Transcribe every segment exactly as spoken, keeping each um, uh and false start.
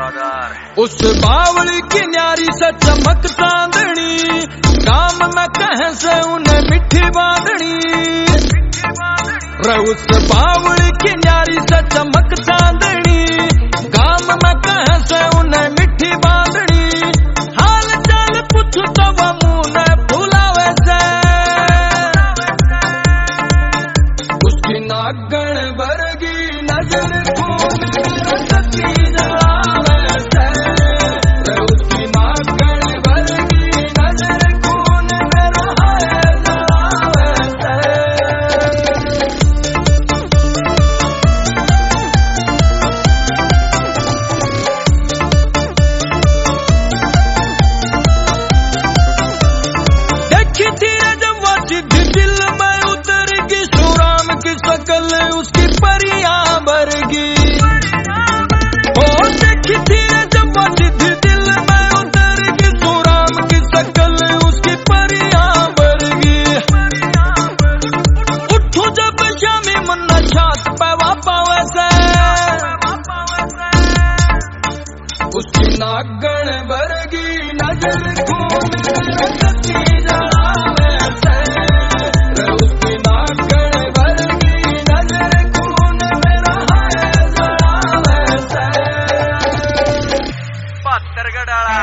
उस बावली की न्यारी से चमक चांदनी, काम में कह से उन्हें मिठी बांधनी। उस बावली की न्यारी से चमक चांदनी, काम में कह से उन्हें मिठी बांधनी। हाल चाल पूछ तो वो मुंह ने फुलावे से, उसकी नागण वर्गी नजर खून रसती जलावे से। उसकी नागण वर्गी नजर खून रहाए जलावे से। देखी थी जब वो जिद्दी दिल में उतरगी, सुराम की शकल उसकी परियां भरगी। ओ देखी थी जब वो जिद्दी दिल में उतरगी, सुराम की शकल उसकी परियां भरगी। उठू जब शामी मुन्ना छात पे वापावे से, उसकी नागण वर्गी नजर खून रसती जलावे से। उसकी नागण वर्गी नजर खून रहाए जलावे से। पातरगढ़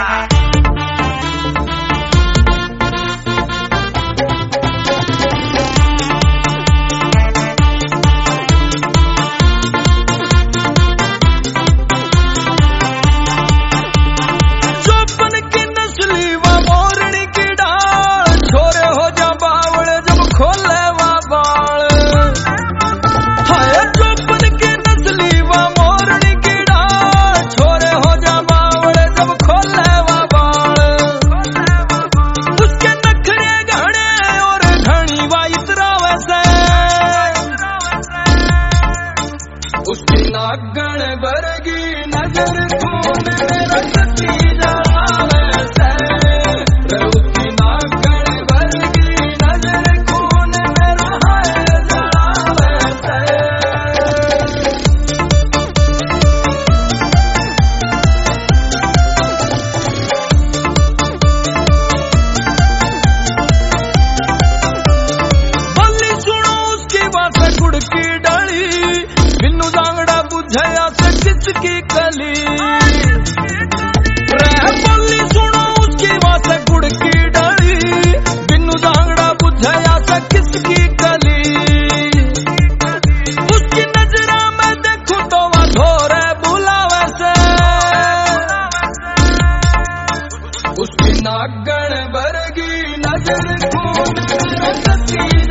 चौपन की नस्ली व मोरनी की डाल, छोरे हो जा बावल जब खोले वा बाल। हाय चौपन की नस्ली व मोरनी की डाल, छोरे हो जा बावल जब खोले वा बाल। उसके नखरे घने और घनी वा इतरावे से, उसकी नागण वर्गी नजर खून रसती जलावे से। उसकी नागण वर्गी नजर खून रहाए जलावे से। बल्ली सुनो उसकी बात गुड़ की डाली, बिन्नू जांगड़ा बुझाया से किसकी कली। बल्ली सुनो उसकी बात गुड़ की डाली, बिन्नू जांगड़ा बुझाया से किसकी कली। उसकी नजरा में देखूं तो वह धोरे बुलावे से, उसकी नागण वर्गी नजर खून रसती